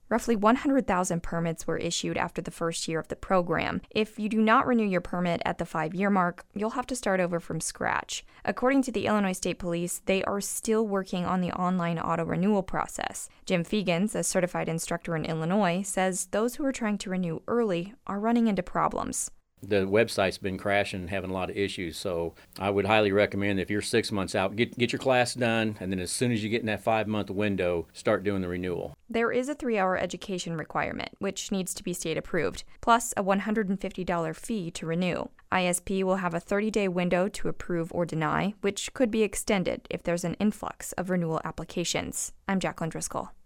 Roughly 100,000 permits were issued after the first year of the program. If you do not renew your permit at the 5-year mark, you'll have to start over from scratch. According to the Illinois State Police, they are still working on the online auto renewal process. Jim Fegans, a certified instructor in Illinois, says those who are trying to renew early are running into problems. The website's been crashing and having a lot of issues, so I would highly recommend if you're 6 months out, get your class done, and then as soon as you get in that 5-month window, start doing the renewal. There is a 3-hour education requirement, which needs to be state approved, plus a $150 fee to renew. ISP will have a 30-day window to approve or deny, which could be extended if there's an influx of renewal applications. I'm Jacqueline Driscoll.